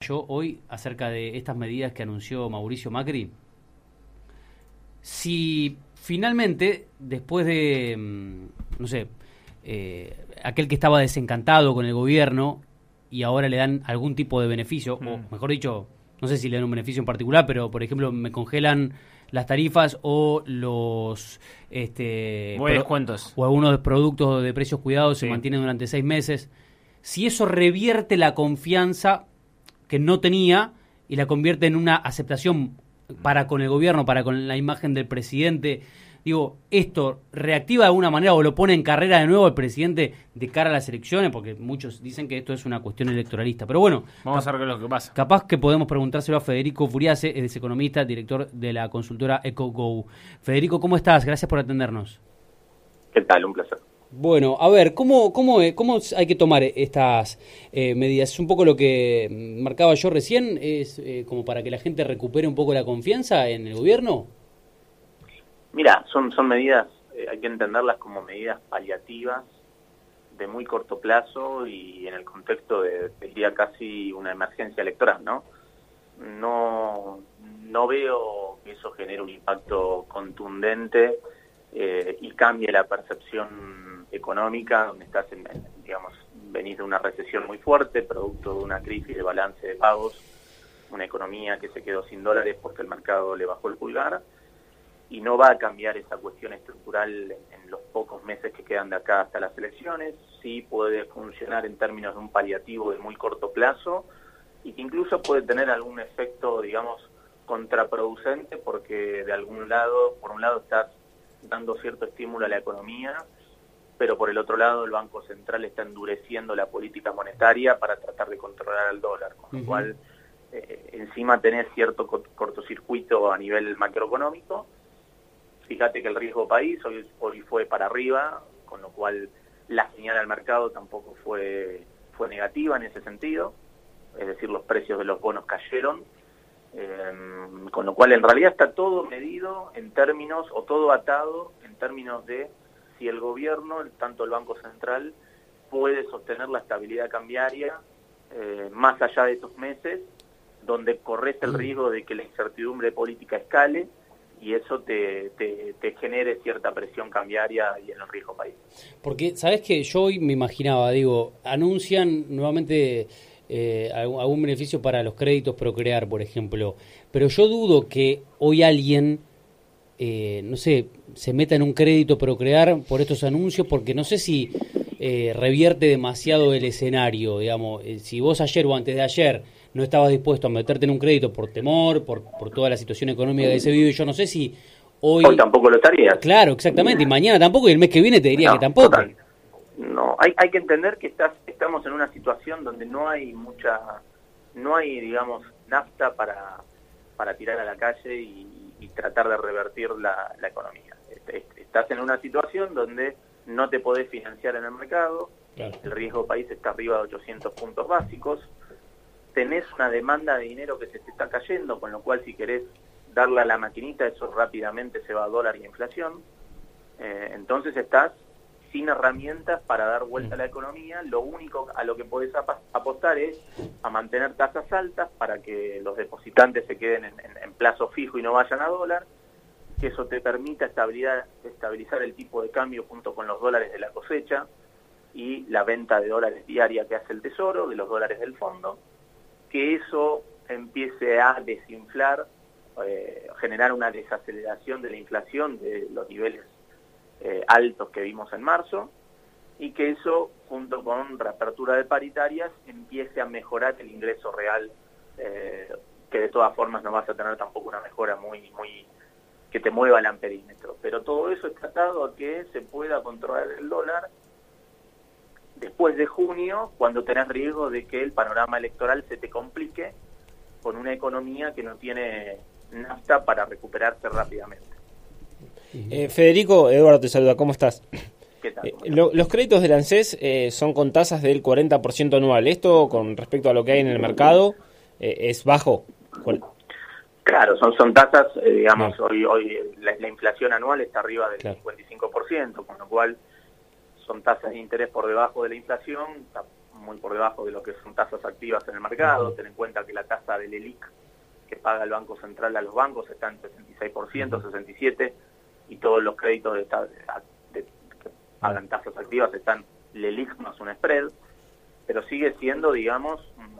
Yo hoy acerca de estas medidas que anunció Mauricio Macri. Si finalmente, después de, no sé, aquel que estaba desencantado con el gobierno y ahora le dan algún tipo de beneficio, o mejor dicho, no sé si le dan un beneficio en particular, pero por ejemplo me congelan las tarifas o los descuentos o algunos productos de precios cuidados se mantienen durante 6 meses. Si eso revierte la confianza que no tenía y la convierte en una aceptación para con el gobierno, para con la imagen del presidente, digo, ¿esto reactiva de alguna manera o lo pone en carrera de nuevo el presidente de cara a las elecciones? Porque muchos dicen que esto es una cuestión electoralista. Pero bueno, vamos a ver qué es lo que pasa. Capaz que podemos preguntárselo a Federico Furiase, es economista, director de la consultora EcoGo. Federico, ¿cómo estás? Gracias por atendernos. ¿Qué tal? Un placer. Bueno, a ver, ¿cómo hay que tomar estas medidas? Es un poco lo que marcaba yo recién, es como para que la gente recupere un poco la confianza en el gobierno. Mira, son medidas, hay que entenderlas como medidas paliativas de muy corto plazo y en el contexto de, diría, casi una emergencia electoral, ¿no? No veo que eso genere un impacto contundente y cambie la percepción económica, donde estás, digamos, venís de una recesión muy fuerte, producto de una crisis de balance de pagos, una economía que se quedó sin dólares porque el mercado le bajó el pulgar, y no va a cambiar esa cuestión estructural en los pocos meses que quedan de acá hasta las elecciones. Sí puede funcionar en términos de un paliativo de muy corto plazo, y que incluso puede tener algún efecto, digamos, contraproducente, porque de algún lado, por un lado estás dando cierto estímulo a la economía, pero por el otro lado el Banco Central está endureciendo la política monetaria para tratar de controlar al dólar, con lo cual encima tenés cierto cortocircuito a nivel macroeconómico. Fíjate que el riesgo país hoy fue para arriba, con lo cual la señal al mercado tampoco fue negativa en ese sentido, es decir, los precios de los bonos cayeron, con lo cual en realidad está todo medido en términos, o todo atado en términos de si el gobierno, tanto el Banco Central, puede sostener la estabilidad cambiaria más allá de estos meses, donde corres el riesgo de que la incertidumbre política escale y eso te genere cierta presión cambiaria y en el riesgo país. Porque, ¿sabes qué? Yo hoy me imaginaba, anuncian nuevamente algún beneficio para los créditos Procrear, por ejemplo, pero yo dudo que hoy alguien no sé, se meta en un crédito Procrear por estos anuncios, porque no sé si revierte demasiado el escenario, digamos. Si vos ayer o antes de ayer no estabas dispuesto a meterte en un crédito por temor, por toda la situación económica que se vive, yo no sé si hoy tampoco lo estarías. Claro, exactamente, y mañana tampoco, y el mes que viene te diría que tampoco. Total. No, hay que entender que estamos en una situación donde no hay, digamos, nafta para tirar a la calle y tratar de revertir la economía. Estás en una situación donde no te podés financiar en el mercado, claro. El riesgo país está arriba de 800 puntos básicos, tenés una demanda de dinero que se te está cayendo, con lo cual si querés darle a la maquinita, eso rápidamente se va a dólar y inflación, entonces estás sin herramientas para dar vuelta a la economía. Lo único a lo que podés apostar es a mantener tasas altas para que los depositantes se queden en plazo fijo y no vayan a dólar, que eso te permita estabilizar el tipo de cambio junto con los dólares de la cosecha y la venta de dólares diaria que hace el Tesoro, de los dólares del fondo, que eso empiece a desinflar, generar una desaceleración de la inflación de los niveles altos que vimos en marzo, y que eso, junto con reapertura de paritarias, empiece a mejorar el ingreso real, que de todas formas no vas a tener tampoco una mejora muy que te mueva el amperímetro. Pero todo eso está atado a que se pueda controlar el dólar después de junio, cuando tenés riesgo de que el panorama electoral se te complique con una economía que no tiene nafta para recuperarse rápidamente. Federico, Eduardo te saluda, ¿cómo estás? ¿Qué tal? Los créditos del ANSES son con tasas del 40% anual. ¿Esto, con respecto a lo que hay en el mercado, es bajo? Claro, son tasas, digamos, hoy la inflación anual está arriba del 55%, con lo cual son tasas de interés por debajo de la inflación, está muy por debajo de lo que son tasas activas en el mercado. Ten en cuenta que la tasa del ELIC que paga el Banco Central a los bancos está en 66%, 67%, y todos los créditos que pagan tasas activas están el ELIC más un spread, pero sigue siendo, digamos,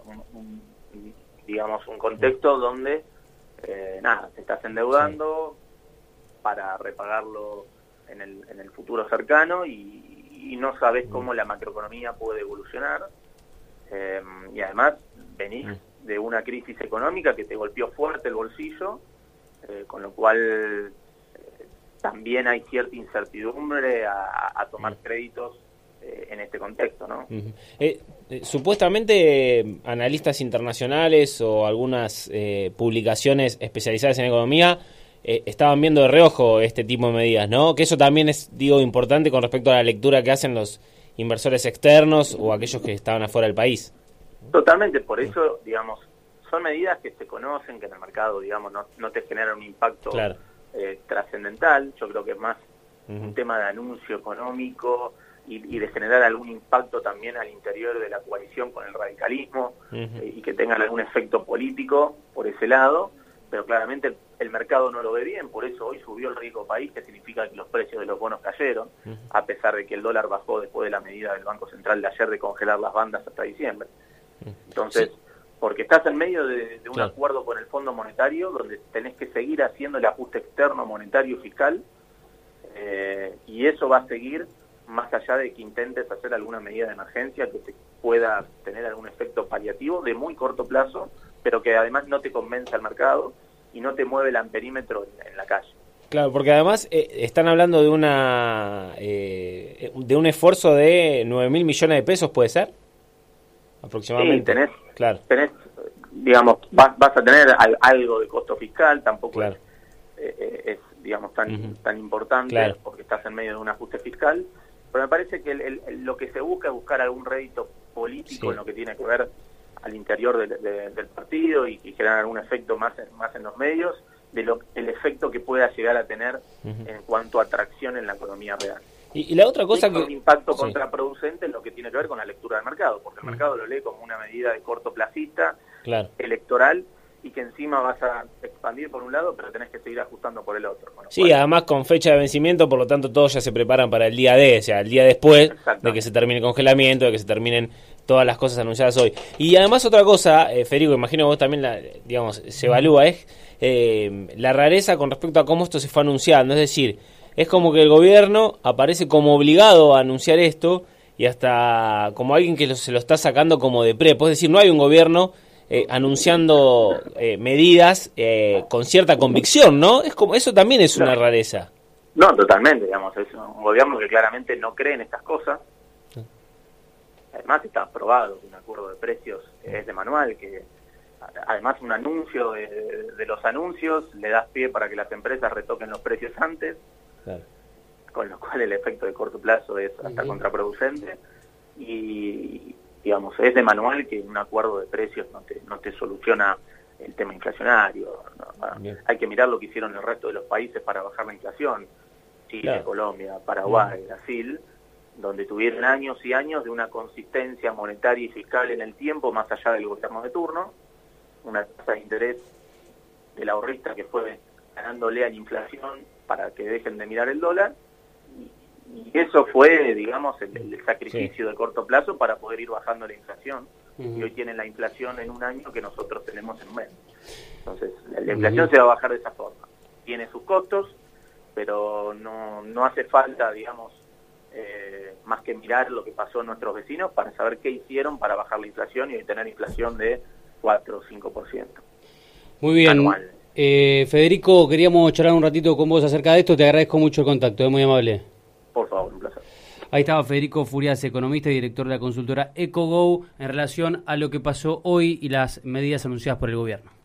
un contexto donde te estás endeudando para repagarlo en el futuro cercano y no sabes cómo la macroeconomía puede evolucionar, y además venís de una crisis económica que te golpeó fuerte el bolsillo, con lo cual también hay cierta incertidumbre a tomar créditos en este contexto, ¿no? Supuestamente analistas internacionales o algunas publicaciones especializadas en economía estaban viendo de reojo este tipo de medidas, ¿no? Que eso también es, importante con respecto a la lectura que hacen los inversores externos o aquellos que estaban afuera del país. Totalmente, por eso, digamos, son medidas que se conocen, que en el mercado, digamos, no te generan un impacto trascendental. Yo creo que es más un tema de anuncio económico y de generar algún impacto también al interior de la coalición con el radicalismo, y que tengan algún efecto político por ese lado, pero claramente el mercado no lo ve bien. Por eso hoy subió el riesgo país, que significa que los precios de los bonos cayeron, a pesar de que el dólar bajó después de la medida del Banco Central de ayer de congelar las bandas hasta diciembre. Entonces, porque estás en medio de un acuerdo con el Fondo Monetario, donde tenés que seguir haciendo el ajuste externo monetario y fiscal, y eso va a seguir más allá de que intentes hacer alguna medida de emergencia que te pueda tener algún efecto paliativo de muy corto plazo, pero que además no te convence al mercado y no te mueve el amperímetro en la calle. Claro, porque además están hablando de un esfuerzo de 9.000 millones de pesos, ¿puede ser? Aproximadamente. Sí, tenés digamos, vas a tener algo de costo fiscal, tampoco es digamos, tan importante, porque estás en medio de un ajuste fiscal, pero me parece que lo que se busca es buscar algún rédito político en lo que tiene que ver al interior del partido y generar algún efecto más en los medios, el efecto que pueda llegar a tener en cuanto a atracción en la economía real. Y la otra cosa un impacto contraproducente en lo que tiene que ver con la lectura del mercado, porque el mercado lo lee como una medida de cortoplacista, electoral, y que encima vas a expandir por un lado, pero tenés que seguir ajustando por el otro. Además con fecha de vencimiento, por lo tanto todos ya se preparan para el día D, o sea, el día después de que se termine el congelamiento, de que se terminen todas las cosas anunciadas hoy. Y además otra cosa, Federico, imagino que vos también se evalúa, es la rareza con respecto a cómo esto se fue anunciando, es decir, es como que el gobierno aparece como obligado a anunciar esto y hasta como alguien que se lo está sacando como de prepo, es decir, no hay un gobierno anunciando medidas con cierta convicción, ¿no? Es como eso también es una rareza. No, totalmente, digamos, es un gobierno que claramente no cree en estas cosas. Además está aprobado un acuerdo de precios que es de manual, que además un anuncio de los anuncios le das pie para que las empresas retoquen los precios antes, con lo cual el efecto de corto plazo es hasta contraproducente, y digamos, es de manual que un acuerdo de precios no te soluciona el tema inflacionario. Hay que mirar lo que hicieron el resto de los países para bajar la inflación, Chile, Colombia, Paraguay, Brasil, donde tuvieron años y años de una consistencia monetaria y fiscal en el tiempo, más allá del gobierno de turno, una tasa de interés del ahorrista que fue ganándole a la inflación para que dejen de mirar el dólar, y eso fue, digamos, el sacrificio de corto plazo para poder ir bajando la inflación, y hoy tienen la inflación en un año que nosotros tenemos en un mes. Entonces, la inflación se va a bajar de esa forma. Tiene sus costos, pero no hace falta, digamos, más que mirar lo que pasó en nuestros vecinos para saber qué hicieron para bajar la inflación y hoy tener inflación de 4 o 5%. Muy bien. Anual. Federico, queríamos charlar un ratito con vos acerca de esto. Te agradezco mucho el contacto, es muy amable. Por favor, un placer. Ahí estaba Federico Furias, economista y director de la consultora EcoGo, en relación a lo que pasó hoy y las medidas anunciadas por el gobierno.